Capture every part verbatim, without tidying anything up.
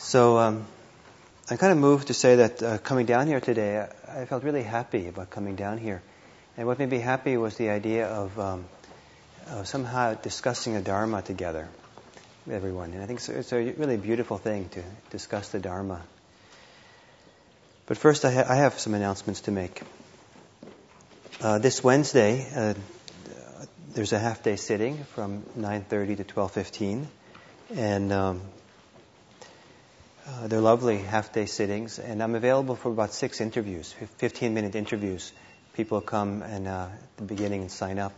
So um, I'm kind of moved to say that uh, coming down here today, I, I felt really happy about coming down here. And what made me happy was the idea of, um, of somehow discussing the Dharma together with everyone. And I think it's, it's a really beautiful thing to discuss the Dharma. But first, I, ha- I have some announcements to make. Uh, this Wednesday, uh, there's a half-day sitting from nine thirty to twelve fifteen. And... Um, Uh, they're lovely half-day sittings, and I'm available for about six interviews, fifteen-minute interviews. People come and uh, at the beginning and sign up.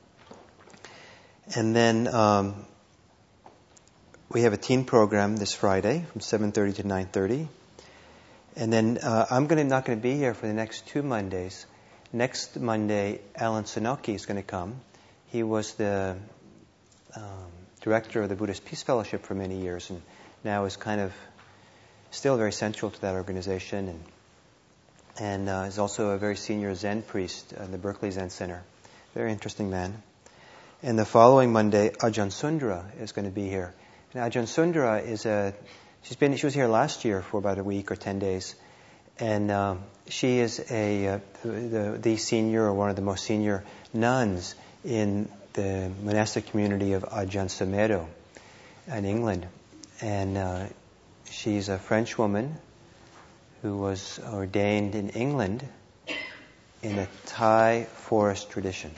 And then um, we have a teen program this Friday from seven thirty to nine thirty. And then uh, I'm gonna, not going to be here for the next two Mondays. Next Monday, Alan Sonoki is going to come. He was the um, director of the Buddhist Peace Fellowship for many years, and now is kind of still very central to that organization, and and uh, is also a very senior Zen priest in the Berkeley Zen Center. Very interesting man. And the following Monday, Ajahn Sundra is going to be here. And Ajahn Sundra is a she's been she was here last year for about a week or ten days, and um, she is a uh, the the senior or one of the most senior nuns in the monastic community of Ajahn Sumedho in England, and. Uh, She's a French woman who was ordained in England in a Thai forest tradition.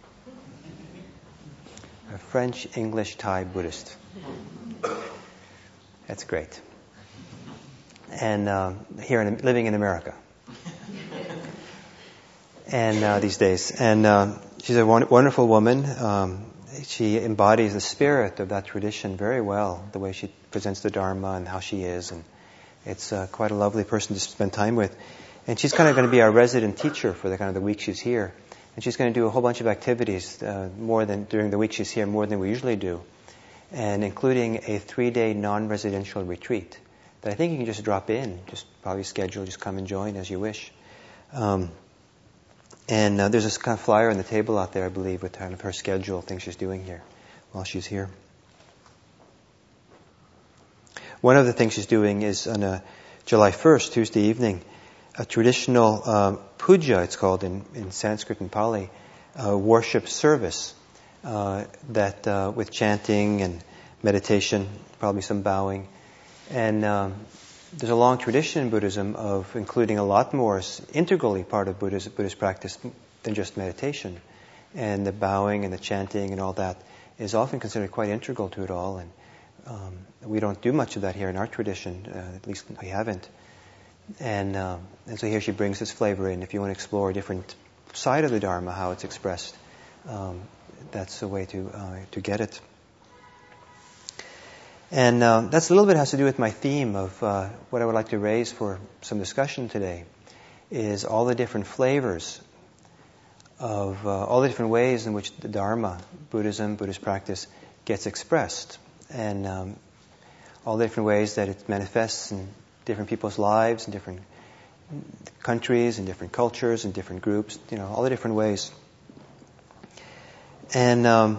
A French, English, Thai Buddhist. That's great. And uh, here, in, living in America. And uh, these days. And uh, she's a won- wonderful woman. Um, she embodies the spirit of that tradition very well, the way she presents the Dharma and how she is, and it's uh, quite a lovely person to spend time with. And she's kind of going to be our resident teacher for the kind of the week she's here, and she's going to do a whole bunch of activities uh, more than during the week she's here, more than we usually do, and including a three-day non-residential retreat that I think you can just drop in, just probably schedule, just come and join as you wish. Um, and uh, there's this kind of flyer on the table out there, I believe, with kind of her schedule, things she's doing here while she's here. One of the things she's doing is on a July first, Tuesday evening, a traditional um, puja, it's called in, in Sanskrit and Pali, uh, worship service uh, that uh, with chanting and meditation, probably some bowing. And um, there's a long tradition in Buddhism of including a lot more integrally part of Buddhist, Buddhist practice than just meditation. And the bowing and the chanting and all that is often considered quite integral to it all. And Um, we don't do much of that here in our tradition, uh, at least we haven't. And, um, and so here she brings this flavor in. If you want to explore a different side of the Dharma, how it's expressed, um, that's the way to uh, to get it. And um, that's a little bit has to do with my theme of uh, what I would like to raise for some discussion today, is all the different flavors of uh, all the different ways in which the Dharma, Buddhism, Buddhist practice, gets expressed. And um, all the different ways that it manifests in different people's lives, in different countries, in different cultures, in different groups, you know, all the different ways. And um,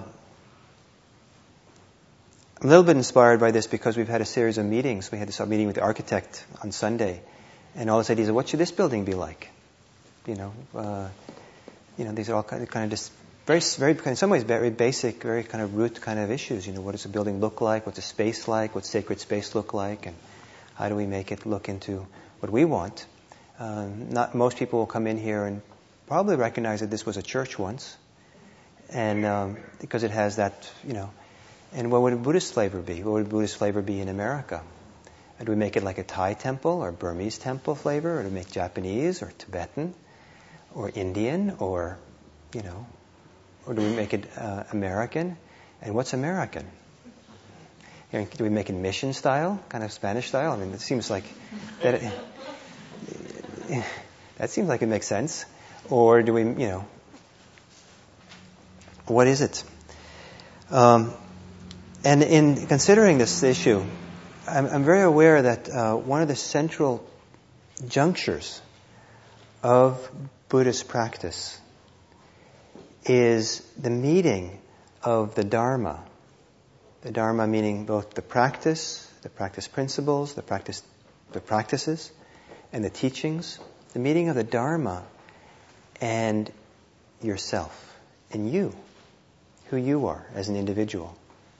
I'm a little bit inspired by this because we've had a series of meetings. We had this meeting with the architect on Sunday, and all this ideas of what should this building be like? You know, uh, you know, these are all kind of, kind of just Very, very, in some ways, very basic, very kind of root kind of issues. You know, what does a building look like? What's a space like? What's sacred space look like? And how do we make it look into what we want? Um, not most people will come in here and probably recognize that this was a church once, and um, because it has that, you know. And what would a Buddhist flavor be? What would a Buddhist flavor be in America? Do we make it like a Thai temple or Burmese temple flavor, or do we make Japanese or Tibetan or Indian, or, you know? Or do we make it uh, American? And what's American? You know, do we make it mission style, kind of Spanish style? I mean, it seems like that. It, that seems like it makes sense. Or do we, you know, what is it? Um, and in considering this issue, I'm, I'm very aware that uh, one of the central junctures of Buddhist practice is the meeting of the Dharma. The Dharma meaning both the practice, the practice principles, the practice, the practices, and the teachings, the meeting of the Dharma, and yourself, and you, who you are as an individual.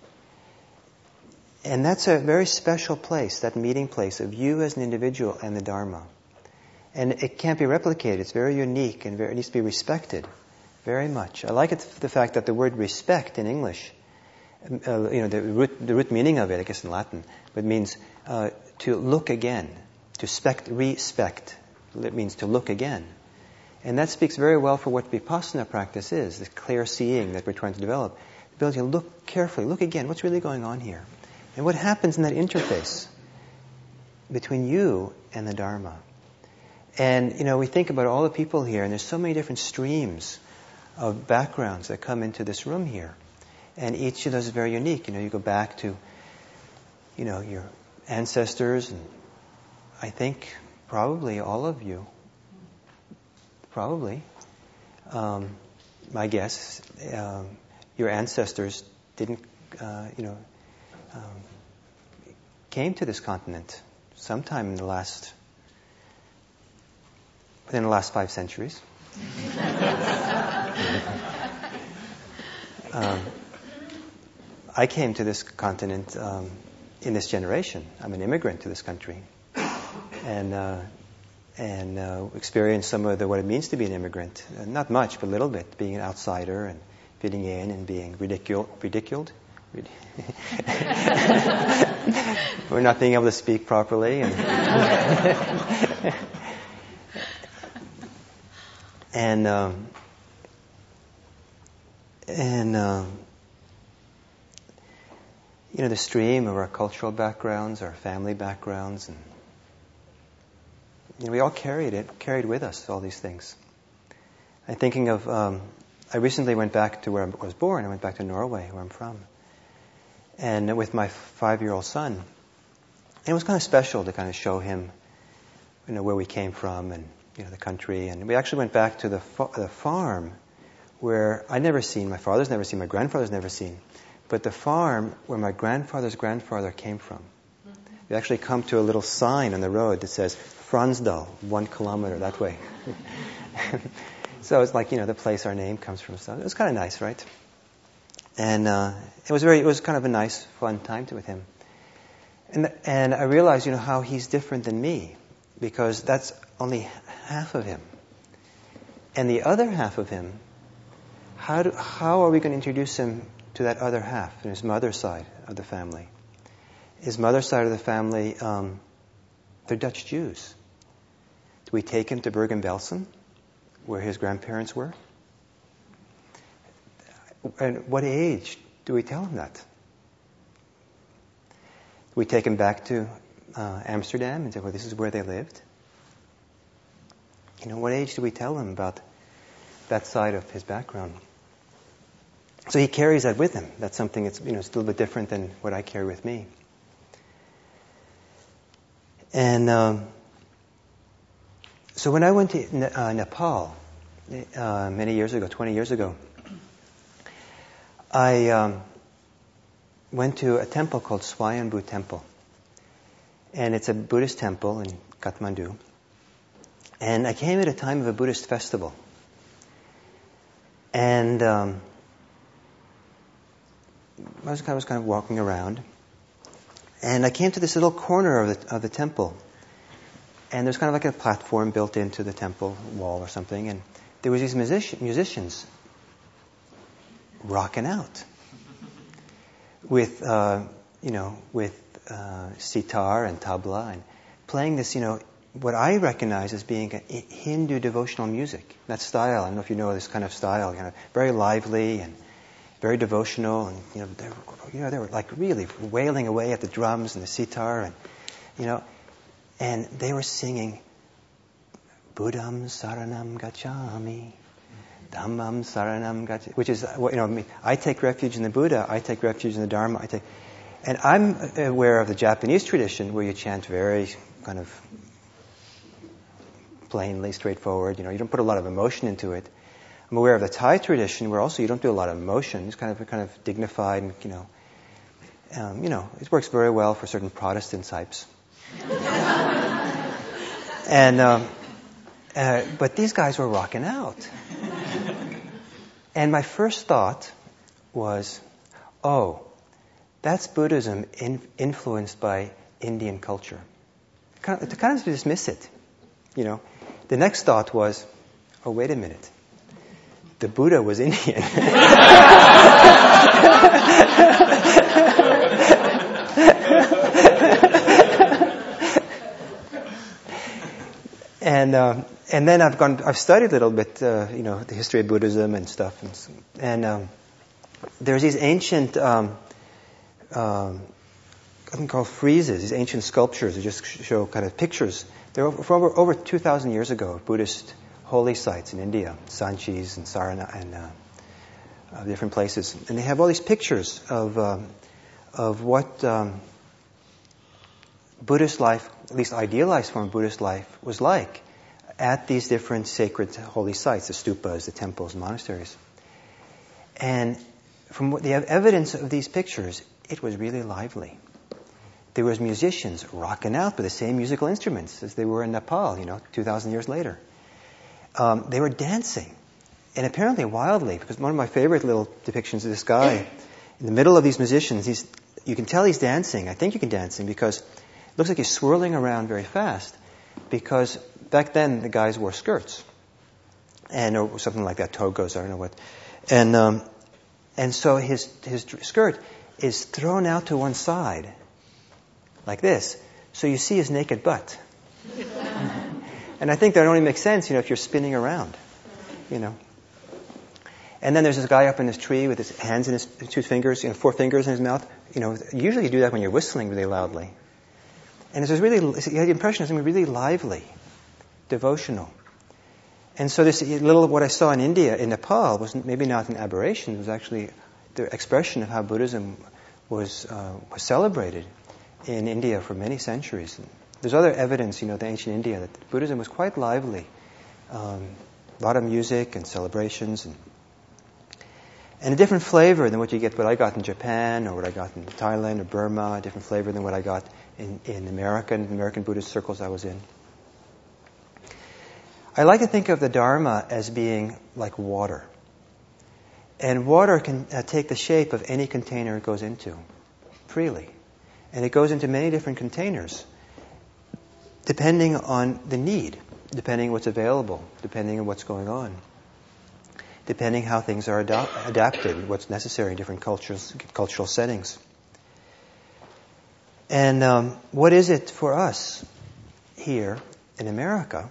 And that's a very special place, that meeting place of you as an individual and the Dharma. And it can't be replicated. It's very unique and very, it needs to be respected very much. I like it, the fact that the word respect in English, uh, you know, the root, the root meaning of it, I guess in Latin, but it means uh, to look again, to spect, respect. It means to look again. And that speaks very well for what Vipassana practice is, the clear seeing that we're trying to develop. The ability to look carefully, look again, what's really going on here? And what happens in that interface between you and the Dharma? And, you know, we think about all the people here, and there's so many different streams of backgrounds that come into this room here. And each of those is very unique. You know, you go back to, you know, your ancestors, and I think probably all of you, probably, um, my guess, um, your ancestors didn't, uh, you know, um, came to this continent sometime in the last, within the last five centuries. um, I came to this continent um, in this generation. I'm an immigrant to this country, and uh, and uh, experienced some of the what it means to be an immigrant. Uh, not much, but a little bit. Being an outsider and fitting in and being ridiculed, ridiculed, for not being able to speak properly, and and um, and um, you know, the stream of our cultural backgrounds, our family backgrounds, and you know, we all carried it, carried with us all these things. I'm thinking of. Um, I recently went back to where I was born. I went back to Norway, where I'm from, and with my five-year-old son. And it was kind of special to kind of show him, you know, where we came from and, you know, the country. And we actually went back to the fa- the farm where I'd never seen, my father's never seen, my grandfather's never seen, but the farm where my grandfather's grandfather came from. We actually come to a little sign on the road that says Fransdal, one kilometer that way. So it's like, you know, the place our name comes from. So it was kind of nice, right? And uh, it was very, it was kind of a nice, fun time to with him. And and I realized, you know, how he's different than me, because that's only half of him. And the other half of him, how do, how are we going to introduce him to that other half, in his mother's side of the family? His mother's side of the family, um, they're Dutch Jews. Do we take him to Bergen-Belsen, where his grandparents were? At what age do we tell him that? Do we take him back to uh, Amsterdam and say, well, this is where they lived? You know, what age do we tell him about that side of his background? So he carries that with him. That's something that's, you know, still a bit different than what I carry with me. And um, so when I went to ne- uh, Nepal uh, many years ago, twenty years ago, I um, went to a temple called Swayambhu Temple. And it's a Buddhist temple in Kathmandu. And I came at a time of a Buddhist festival. And um, I was kind, of, was kind of walking around. And I came to this little corner of the, of the temple. And there's kind of like a platform built into the temple wall or something. And there was these music- musicians rocking out with, uh, you know, with uh, sitar and tabla and playing this, you know, what I recognize as being a Hindu devotional music. That style, I don't know if you know this kind of style, kind of very lively and very devotional, and you know, they were, you know, they were like really wailing away at the drums and the sitar, and you know, and they were singing Buddham Saranam Gacchami, Dhammam Saranam Gacchami, which is what, you know, I take refuge in the Buddha, I take refuge in the Dharma, I take, and I'm aware of the Japanese tradition where you chant very kind of plainly, straightforward. You know, you don't put a lot of emotion into it. I'm aware of the Thai tradition where also you don't do a lot of emotion. It's kind of kind of dignified and, you know, Um, you know, it works very well for certain Protestant types. and um, uh, but these guys were rocking out. And my first thought was, oh, that's Buddhism in, influenced by Indian culture. Kind of, to kind of dismiss it, you know. The next thought was, oh, wait a minute. The Buddha was Indian. and uh, and then I've gone, I've studied a little bit, uh, you know, the history of Buddhism and stuff, and, and um, there's these ancient, um, um, I think called friezes, these ancient sculptures that just show kind of pictures. They're over, from over, over two thousand years ago, Buddhist holy sites in India, Sanchis and Sarnath and uh, uh, different places, and they have all these pictures of um, of what um, Buddhist life, at least idealized form of Buddhist life, was like at these different sacred holy sites, the stupas, the temples, monasteries. And from what the evidence of these pictures, it was really lively. There was musicians rocking out with the same musical instruments as they were in Nepal, you know, two thousand years later. Um, they were dancing, and apparently wildly, because one of my favorite little depictions of this guy, in the middle of these musicians, he's, you can tell he's dancing. I think you can dancing because it looks like he's swirling around very fast, because back then the guys wore skirts, and or something like that, togas, I don't know what. And um, and so his his skirt is thrown out to one side, like this, so you see his naked butt. And I think that only makes sense, you know, if you're spinning around, you know. And then there's this guy up in this tree with his hands in his two fingers, you know, four fingers in his mouth. You know, usually you do that when you're whistling really loudly. And it's just really, you had the impression of something really lively, devotional. And so this little of what I saw in India, in Nepal, was maybe not an aberration. It was actually the expression of how Buddhism was uh, was celebrated in India for many centuries. There's other evidence, you know, the ancient India, that Buddhism was quite lively. Um, a lot of music and celebrations, and and a different flavor than what you get, what I got in Japan or what I got in Thailand or Burma, a different flavor than what I got in, in America, in the American Buddhist circles I was in. I like to think of the Dharma as being like water. And water can uh, take the shape of any container it goes into, freely. And it goes into many different containers, depending on the need, depending on what's available, depending on what's going on, depending how things are ado- adapted, what's necessary in different cultures, cultural settings. And um, what is it for us here in America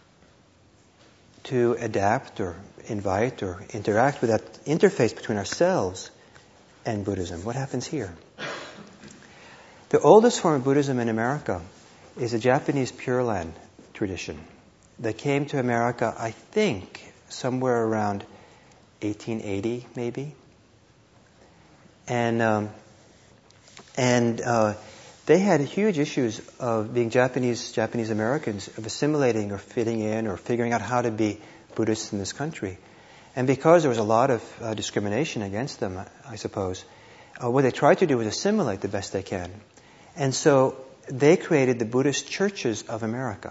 to adapt or invite or interact with that interface between ourselves and Buddhism? What happens here? The oldest form of Buddhism in America is a Japanese Pure Land tradition that came to America, I think, somewhere around eighteen eighty, maybe. And um, and uh, they had huge issues of being Japanese Japanese Americans, of assimilating or fitting in or figuring out how to be Buddhists in this country. And because there was a lot of uh, discrimination against them, I suppose, uh, what they tried to do was assimilate the best they can. And so they created the Buddhist Churches of America.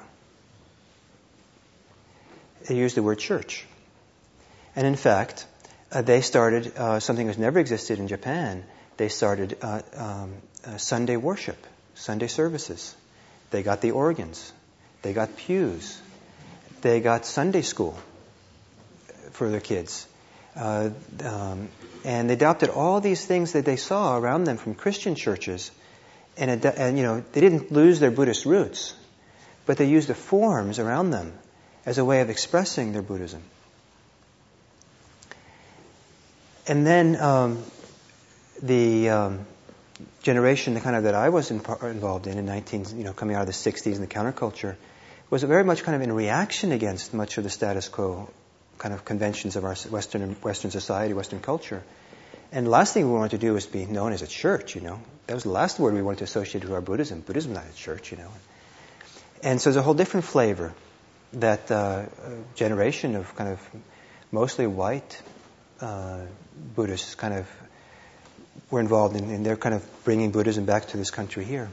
They used the word church. And in fact, uh, they started uh, something that's never existed in Japan. They started uh, um, uh, Sunday worship, Sunday services. They got the organs. They got pews. They got Sunday school for their kids. Uh, um, and they adopted all these things that they saw around them from Christian churches. And, ad- and, you know, they didn't lose their Buddhist roots, but they used the forms around them as a way of expressing their Buddhism. And then um, the um, generation, the kind of that I was in, involved in, in nineteen, you know, coming out of the sixties and the counterculture, was very much kind of in reaction against much of the status quo kind of conventions of our Western Western society, Western culture. And the last thing we wanted to do was be known as a church, you know. That was the last word we wanted to associate with our Buddhism. Buddhism is not a church, you know. And so there's a whole different flavor that uh, generation of kind of mostly white uh, Buddhists kind of were involved in, and they're kind of bringing Buddhism back to this country here.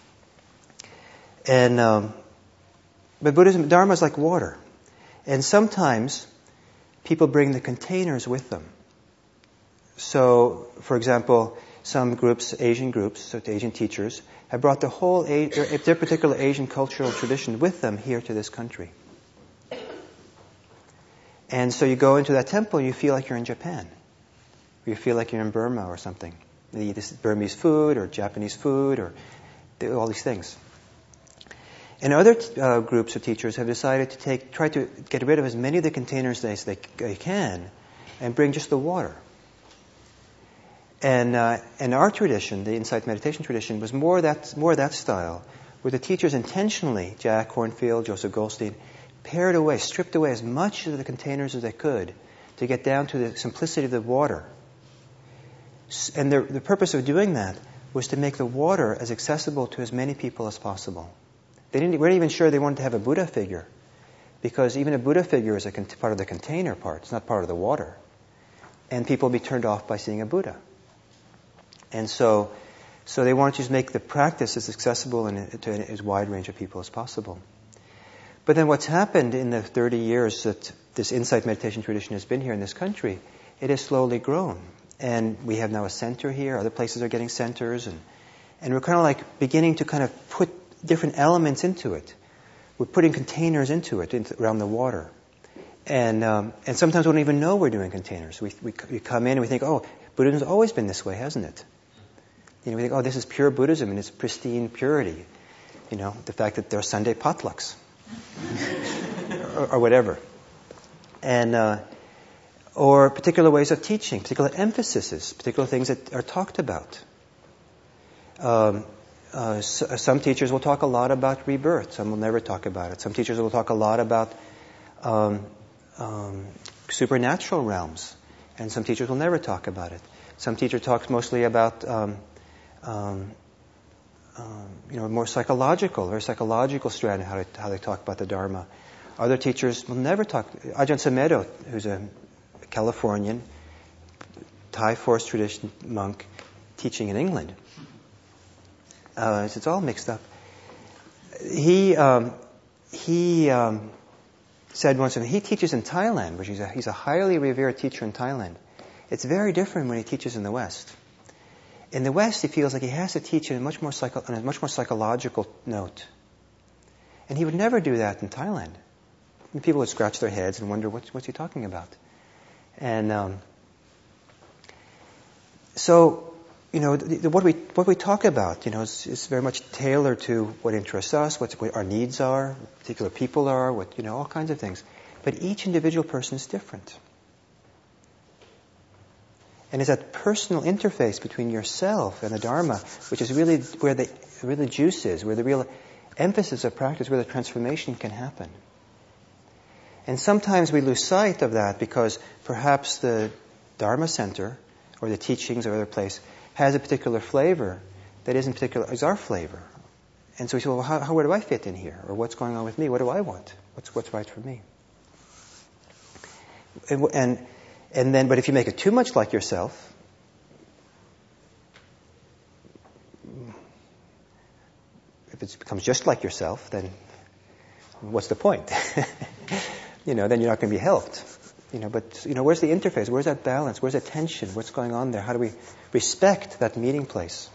And um, but Buddhism, Dharma is like water, and sometimes people bring the containers with them. So, for example, some groups, Asian groups, so Asian teachers, have brought the whole their, their particular Asian cultural tradition with them here to this country. And so you go into that temple, you feel like you're in Japan. Or you feel like you're in Burma or something. You eat this Burmese food or Japanese food or all these things. And other uh, groups of teachers have decided to take, try to get rid of as many of the containers as they, they can and bring just the water. And uh, and our tradition, the Insight Meditation tradition, was more that more that style, where the teachers intentionally, Jack Kornfield, Joseph Goldstein, pared away, stripped away as much of the containers as they could to get down to the simplicity of the water. And the, the purpose of doing that was to make the water as accessible to as many people as possible. They didn't, weren't even sure they wanted to have a Buddha figure, because even a Buddha figure is a con- part of the container part. It's not part of the water. And people would be turned off by seeing a Buddha. And so, so they wanted to just make the practice as accessible and to as wide range of people as possible. But then what's happened in the thirty years that this Insight Meditation tradition has been here in this country, it has slowly grown. And we have now a center here. Other places are getting centers. And, and we're kind of like beginning to kind of put different elements into it. We're putting containers into it, into, around the water. And um, and sometimes we don't even know we're doing containers. We, we we come in and we think, oh, Buddhism's always been this way, hasn't it? You know, we think, oh, this is pure Buddhism in its pristine purity. You know, the fact that there are Sunday potlucks. or, or whatever. And uh, or particular ways of teaching, particular emphases, particular things that are talked about. Um, uh, so, some teachers will talk a lot about rebirth. Some will never talk about it. Some teachers will talk a lot about um, um, supernatural realms. And some teachers will never talk about it. Some teacher talks mostly about um, um, um, you know, more psychological, very psychological strand how, to, how they talk about the Dharma. Other teachers will never talk. Ajahn Sumedho, who's a Californian Thai forest tradition monk teaching in England. Uh, it's all mixed up. He um, he um, said once, he teaches in Thailand, which he's a, he's a highly revered teacher in Thailand. It's very different when he teaches in the West. In the West, he feels like he has to teach in a much more psycho, on a much more psychological note, and he would never do that in Thailand. And people would scratch their heads and wonder, what's, what's he talking about? And um, so, you know, the, the, what we what we talk about, you know, is, is very much tailored to what interests us, what's, what our needs are, what particular people are, what you know, all kinds of things. But each individual person is different. And it's that personal interface between yourself and the Dharma, which is really where the where the juice is, where the real emphasis of practice, where the transformation can happen. And sometimes we lose sight of that because perhaps the Dharma Center or the teachings or other place has a particular flavor that isn't particular as our flavor. And so we say, well, how, how where do I fit in here? Or what's going on with me? What do I want? What's what's right for me? And, and and then, but if you make it too much like yourself, if it becomes just like yourself, then what's the point? You know, then you're not going to be helped. You know, but you know, where's the interface? Where's that balance? Where's that tension? What's going on there? How do we respect that meeting place?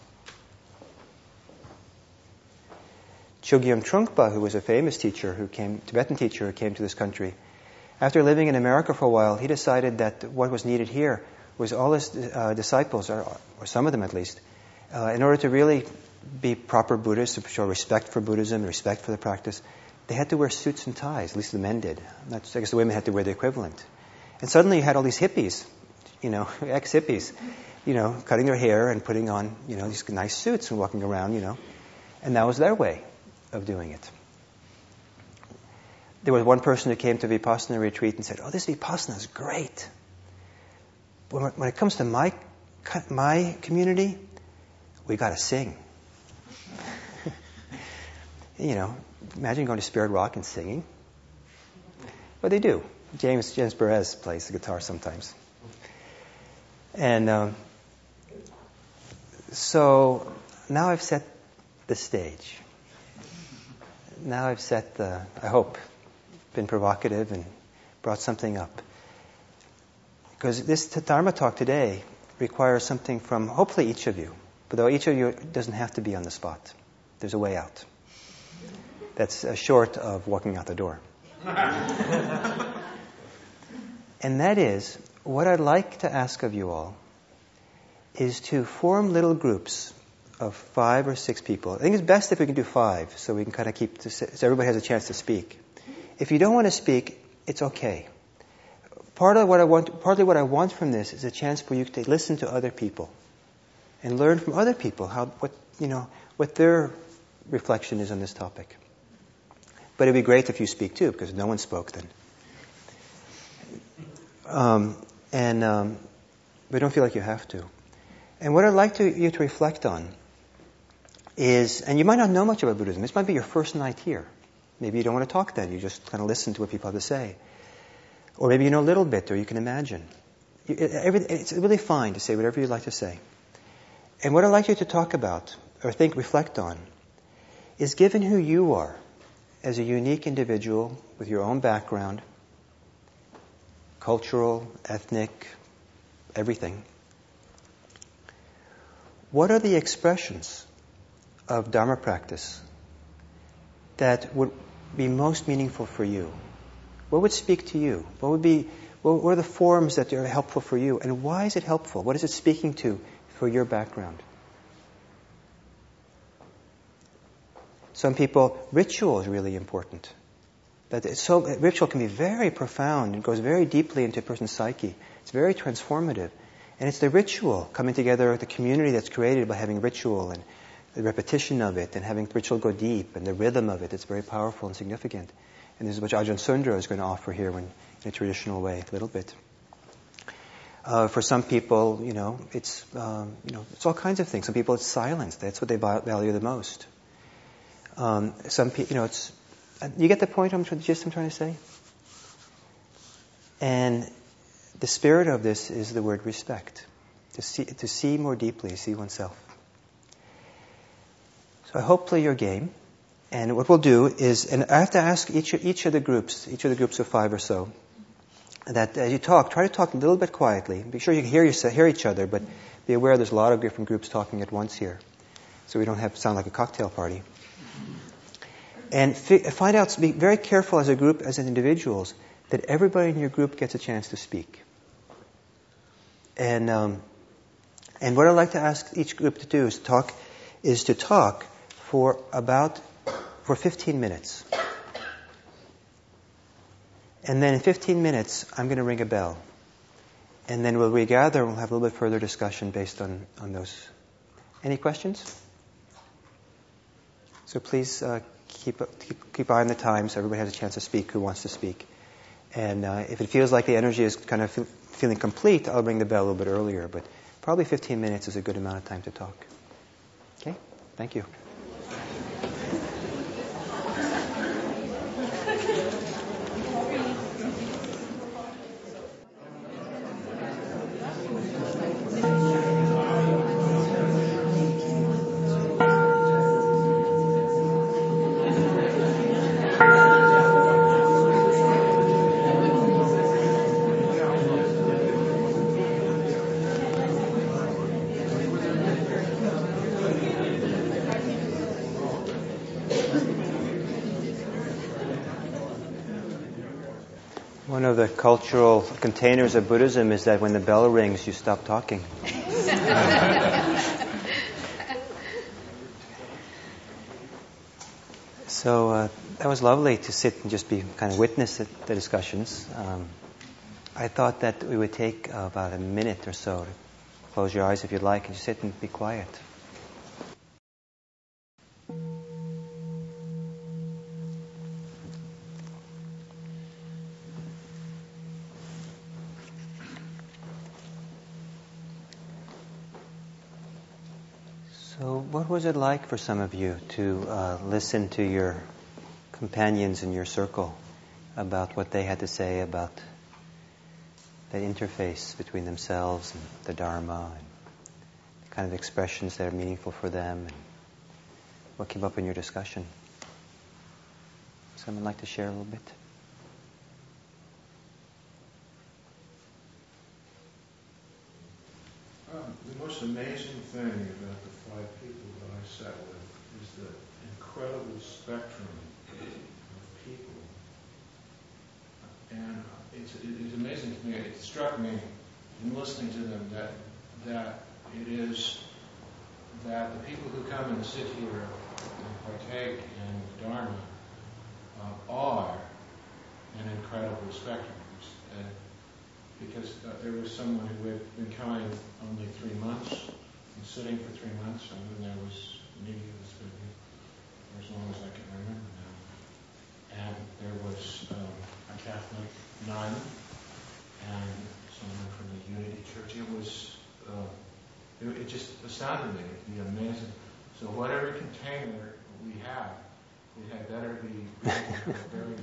Chogyam Trungpa, who was a famous teacher who came, Tibetan teacher who came to this country, after living in America for a while, he decided that what was needed here was all his uh, disciples, or, or some of them at least, uh, in order to really be proper Buddhists, to show respect for Buddhism, respect for the practice, they had to wear suits and ties. At least the men did. That's, I guess the women had to wear the equivalent. And suddenly you had all these hippies, you know, ex-hippies, you know, cutting their hair and putting on, you know, these nice suits and walking around, you know. And that was their way of doing it. There was one person who came to Vipassana retreat and said, oh, this Vipassana is great. But when it comes to my my community, we got to sing. You know, imagine going to Spirit Rock and singing. But they do. James James Perez plays the guitar sometimes. And um, So now I've set the stage. Now I've set the, I hope, been provocative and brought something up. Because this Dharma talk today requires something from hopefully each of you. But though each of you doesn't have to be on the spot. There's a way out. That's uh, short of walking out the door. And that is, what I'd like to ask of you all is to form little groups of five or six people. I think it's best if we can do five, so we can kind of keep, this, so everybody has a chance to speak. If you don't want to speak, it's okay. Part of what I want, partly what I want from this is a chance for you to listen to other people and learn from other people how, what, you know, what their reflection is on this topic. But it'd be great if you speak too, because no one spoke then. Um, and um, but don't feel like you have to. And what I'd like to, you to reflect on is, and you might not know much about Buddhism. This might be your first night here. Maybe you don't want to talk then. You just kind of listen to what people have to say. Or maybe you know a little bit, or you can imagine. You, it, every, it's really fine to say whatever you'd like to say. And what I'd like you to talk about, or think, reflect on, is given who you are as a unique individual with your own background, cultural, ethnic, everything. What are the expressions of Dharma practice that would be most meaningful for you? What would speak to you? What would be, what are the forms that are helpful for you? And why is it helpful? What is it speaking to for your background? Some people, ritual is really important. That it's so, ritual can be very profound. It goes very deeply into a person's psyche. It's very transformative. And it's the ritual coming together, the community that's created by having ritual and the repetition of it and having ritual go deep and the rhythm of it. It's very powerful and significant. And this is what Ajahn Sundra is going to offer here when, in a traditional way, a little bit. Uh, for some people, you know, it's um, you know, it's all kinds of things. Some people, it's silence. That's what they value the most. Um, some people, you know, it's. You get the point? I'm the gist I'm trying to say. And the spirit of this is the word respect. To see, to see more deeply, see oneself. So hopefully you're game. And what we'll do is, and I have to ask each each of the groups, each of the groups of five or so, that as you talk, try to talk a little bit quietly. Be sure you can hear, yourself, hear each other, but be aware there's a lot of different groups talking at once here. So we don't have to sound like a cocktail party. And fi- find out, be very careful as a group, as individuals, that everybody in your group gets a chance to speak. And um, and what I'd like to ask each group to do is talk, is to talk for about for fifteen minutes. And then in fifteen minutes, I'm going to ring a bell. And then we'll regather and we'll have a little bit further discussion based on, on those. Any questions? So please uh, keep, keep keep eye on the time so everybody has a chance to speak who wants to speak. And uh, if it feels like the energy is kind of feel, feeling complete, I'll ring the bell a little bit earlier. But probably fifteen minutes is a good amount of time to talk. Okay? Thank you. One of the cultural containers of Buddhism is that when the bell rings, you stop talking. So uh, that was lovely to sit and just be kind of witness at the discussions. Um, I thought that we would take uh, about a minute or so to close your eyes if you'd like and just sit and be quiet. So what was it like for some of you to uh, listen to your companions in your circle about what they had to say about the interface between themselves and the Dharma, and the kind of expressions that are meaningful for them, and what came up in your discussion. Someone like to share a little bit? Um, the most amazing thing about the five people that I sat with is the incredible spectrum of people. And it's, it's amazing to me. It struck me in listening to them that that it is that the people who come and sit here and partake in Dharma uh, are an incredible spectrum. Uh, because uh, there was someone who had been coming only three months and sitting for three months, and then there was me who was been here for as long as I can remember now. And there was um, a Catholic nun and someone from the Unity Church. It was, uh, it, it just astounded me. It'd be amazing. So whatever container we have, it had better be very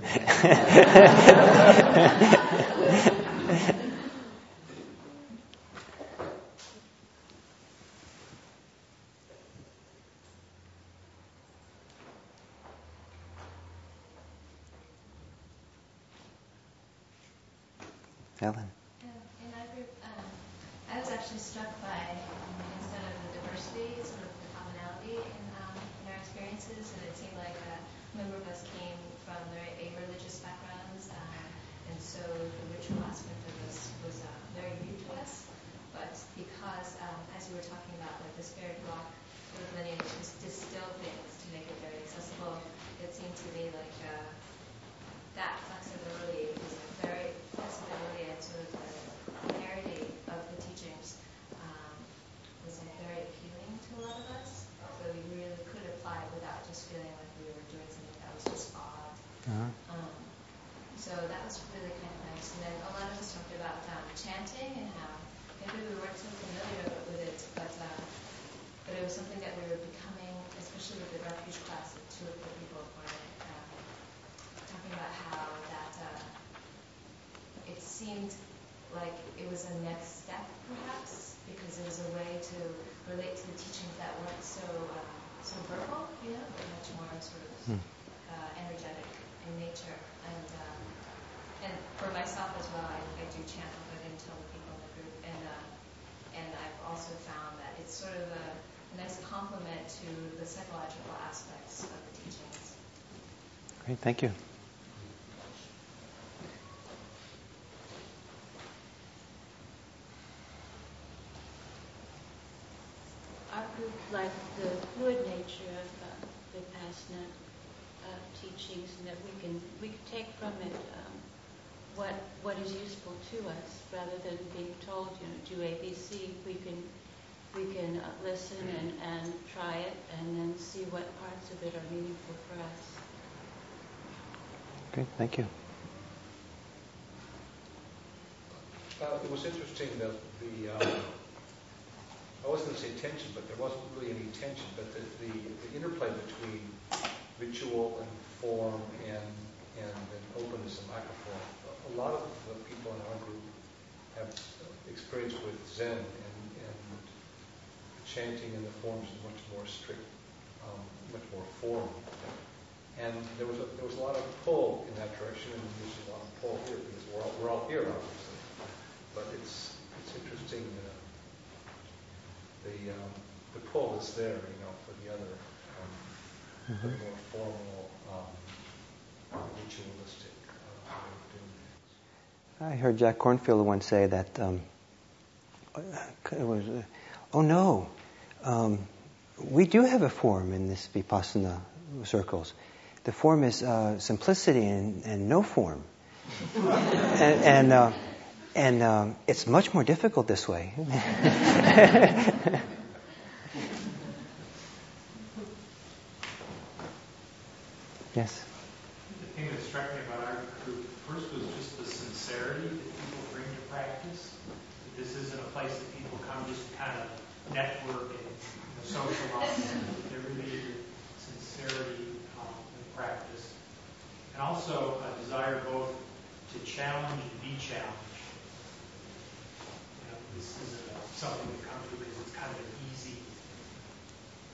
Helen? Yeah, in our group, um, I was actually struck by, um, instead of the diversity, sort of the commonality in, um, in our experiences, and it seemed like uh, a number of us came from very a religious backgrounds, um, and so the ritual aspect of this was uh, very new to us. But because, um, as you were talking about, like the spirit rock sort of lineage, just distill things to make it very accessible, it seemed to me like uh, that flexibility was a very flexibility and sort of the clarity of the teachings um, was like very appealing to a lot of us. So we really could apply without just feeling like we were doing something that was just odd. Uh-huh. Um, so that was really kind of nice. And then a lot of us talked about um, chanting and how maybe we weren't so familiar with it, but uh, but it was something that we were becoming, especially with the refuge class of two of the people were uh, talking about how that uh, it seemed like it was a next step, perhaps, because it was a way to relate to the teachings that weren't so uh, so verbal, you know, but much more sort of Hmm. uh, energetic in nature. And um, and for myself as well, I, I do chant, but I didn't tell the people in the group. And uh, and I've also found that it's sort of a, a nice complement to the psychological aspects of the teachings. Great, thank you. Our group liked the fluid nature of uh, Vipassana uh, teachings, and that we can we can take from it um, what what is useful to us, rather than being told, you know, do A, B, C. We can we can uh, listen and, and try it, and then see what parts of it are meaningful for us. Great, thank you. Uh, it was interesting that the, um, I wasn't going to say tension, but there wasn't really any tension, but the, the, the interplay between ritual and form and and, and openness and lack of form. A lot of the people in our group have experience with Zen, and, and chanting in the forms is much more strict, um, much more formal. And there was a, there was a lot of pull in that direction, and there's a lot of pull here because we're all, we're all here, obviously. But it's it's interesting uh, the um, the pull is there, you know, for the other um, mm-hmm. the more formal, um, ritualistic uh, way of doing things. I heard Jack Kornfield once say that um, it was, uh, oh no, um, we do have a form in this Vipassana circles. The form is uh, simplicity and, and no form, and. and uh, And um, it's much more difficult this way. Yes? The thing that struck me about our group first was just the sincerity that people bring to practice. That this isn't a place that people come just to kind of network and, you know, socialize. There really is a sincerity um, in practice. And also a desire both to challenge and be challenged. This isn't something we come to because it's kind of an easy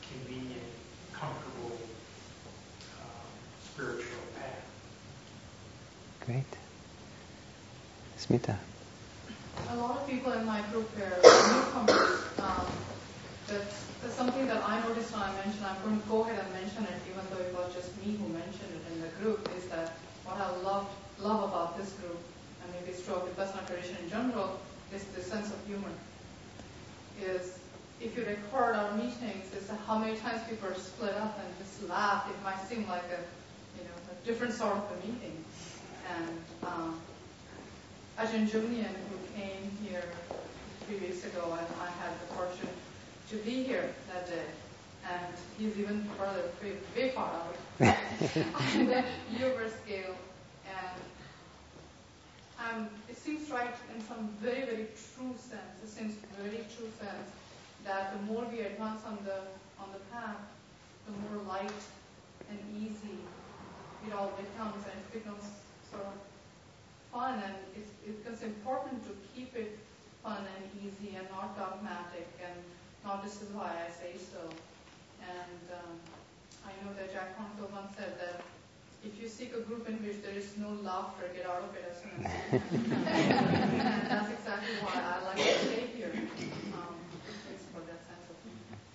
convenient, comfortable, um, spiritual path. Great. Smita. A lot of people in my group here are newcomers. Um, that's, that's something that I noticed when I mentioned. I'm going to go ahead and mention it, even though it was just me who mentioned it in the group. Is that what I love love about this group, and maybe it's true of the Vipassana tradition in general, is the sense of humor. Is if you record our meetings, is how many times people are split up and just laugh. It might seem like a you know a different sort of a meeting. And um, Ajahn Junian, who came here three weeks ago, and I had the fortune to be here that day, and he's even further, way, way far out on the humor scale. And um, it seems right in some very, very true sense. It seems very true sense that the more we advance on the on the path, the more light and easy it all becomes, and it becomes sort of fun, and it's, it becomes important to keep it fun and easy and not dogmatic, and not this is why I say so. And um, I know that Jack Canfield once said that if you seek a group in which there is no laughter, get out of it as soon as you can. And that's exactly why I like to stay here. Um, it's for that sense of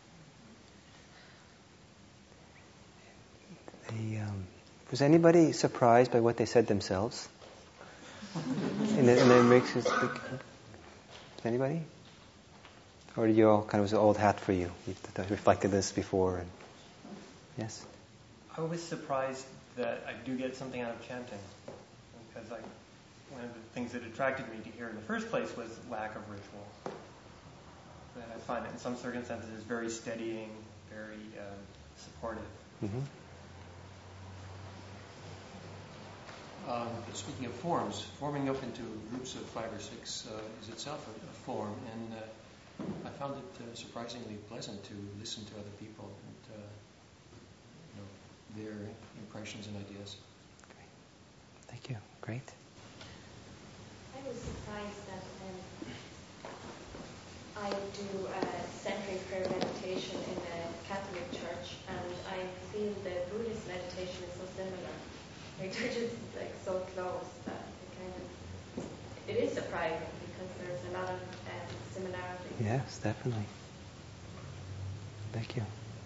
humor. The, um, was anybody surprised by what they said themselves? And then, and then makes us think, anybody? Or did you all kind of was an old hat for you? You reflected this before, and yes. I was surprised that I do get something out of chanting, because I, one of the things that attracted me to here in the first place was lack of ritual. That I find it in some circumstances is very steadying, very um, supportive. Mm-hmm. Um, speaking of forms, forming up into groups of five or six uh, is itself a, a form, and uh, I found it uh, surprisingly pleasant to listen to other people and uh, you know, their impressions and ideas. Great. Thank you. Great. I was surprised that um, I do a centering prayer meditation in a Catholic church, and I feel the Buddhist meditation is so similar. Like they're just like so close that it kind of it is surprising because there's a lot of um, similarities. Yes, definitely. Thank you.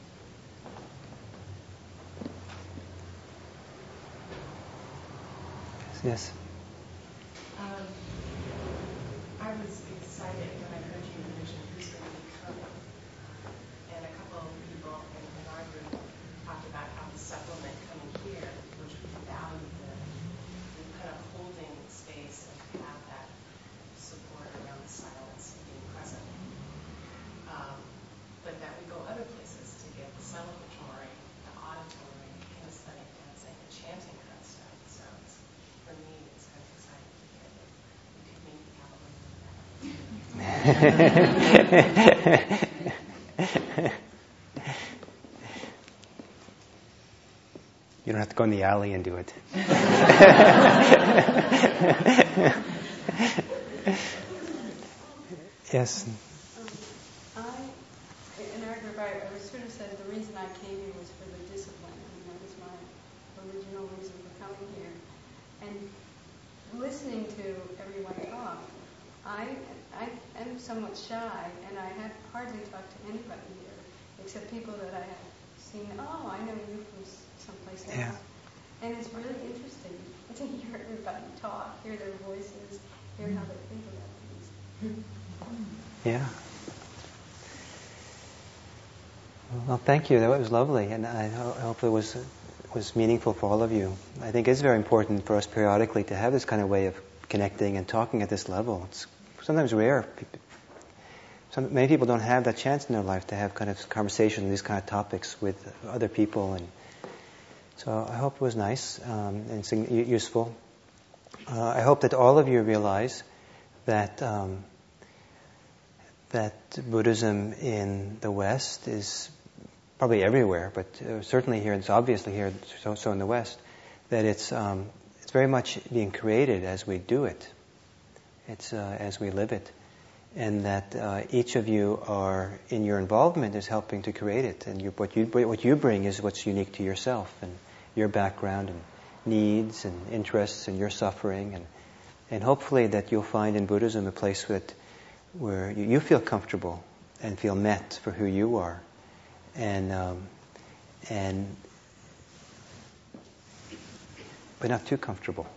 Yes. Um, I was excited when I heard you mention who's going to be coming, and a couple of people in, in our group talked about how the supplement coming here, which we value the, the kind of holding space and to have that support around the silence and being present. Um, but that we go other places to get the celebratory, the auditory, kinesthetic dancing, the chanting kind of stuff. So it's, for me, it's kind of exciting to hear that we could maybe have a little bit of that. You don't have to go in the alley and do it. Yes. Um, I, in our group, I, I was sort of said the reason I came here was for the discipline. I mean, that was my original reason for coming here. And listening to everyone talk, I, I am somewhat shy, and I have hardly talked to anybody here, except people that I have seen. Oh, I know you from someplace else. Yeah. And it's really interesting to hear everybody talk, hear their voices, hear how they think about things. Yeah. Well, thank you. That was lovely, and I hope it was was meaningful for all of you. I think it's very important for us periodically to have this kind of way of connecting and talking at this level. It's sometimes rare. Some, many people don't have that chance in their life to have kind of conversations on these kind of topics with other people, and so I hope it was nice um, and useful. Uh, I hope that all of you realize that um, that Buddhism in the West is probably everywhere, but uh, certainly here, it's obviously here, so, so in the West, that it's um, it's very much being created as we do it. It's uh, as we live it, and that uh, each of you are, in your involvement, is helping to create it. And you, what you what you bring is what's unique to yourself and your background and needs and interests and your suffering, and and hopefully that you'll find in Buddhism a place that where you, you feel comfortable and feel met for who you are, and um, and but not too comfortable.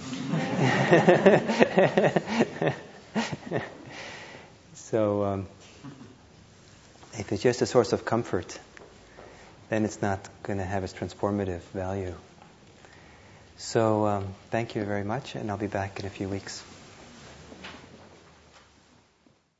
So um, if it's just a source of comfort, then it's not going to have its transformative value. So um, thank you very much, and I'll be back in a few weeks.